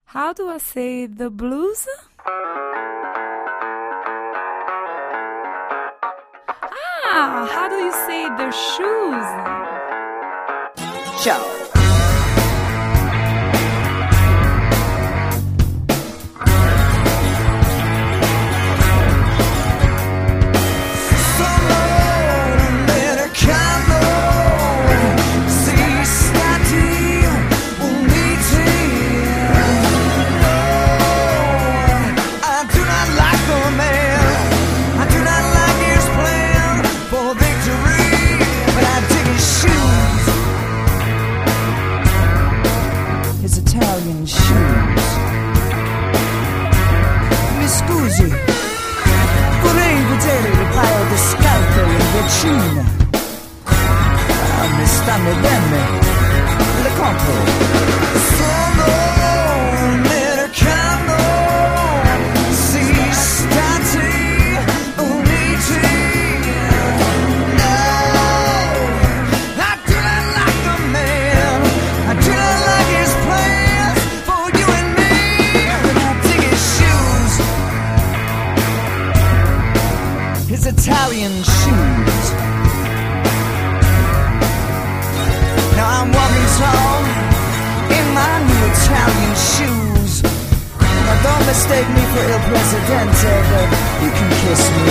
How do I say the blues? How do you say the shoes? Ciao. Italian shoes. Mi scusi, vorrei vedere il paio di scarpe in vicina. Mi stanno bene, le compro. Sono un americano, si stati uniti. No, I do not like the man, I do not like his plan. His Italian shoes. Now I'm walking tall in my new Italian shoes. Now don't mistake me for Il Presidente, but you can kiss me.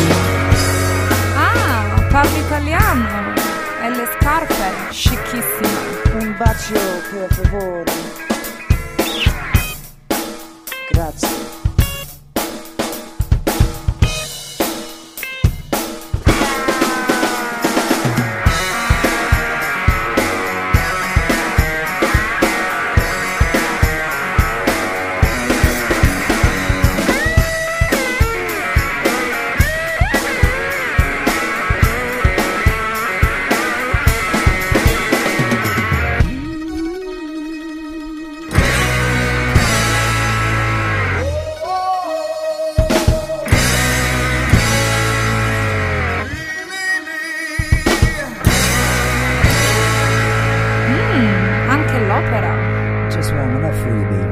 Parli italiano. E le scarpe, scicchissime. Un bacio per favore. Grazie. Just warming up for you, baby.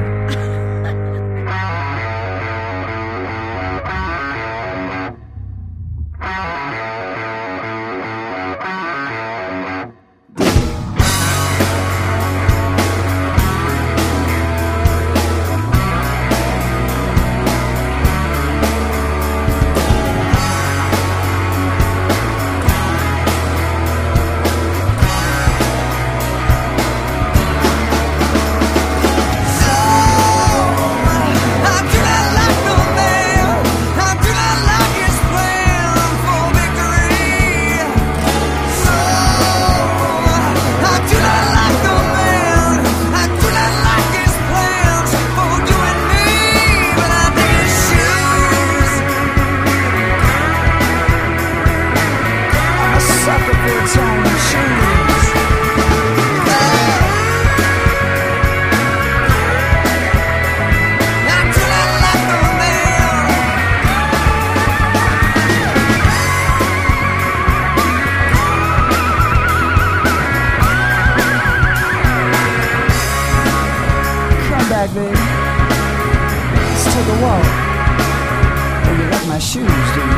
Baby, let's take a walk. Oh, you like my shoes, do you?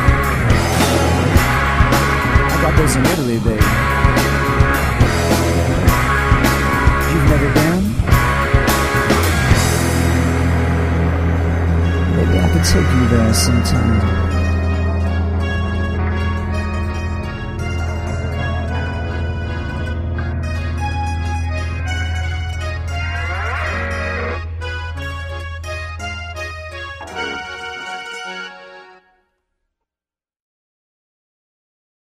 I got those in Italy, babe. You've never been? Maybe I could take you there sometime.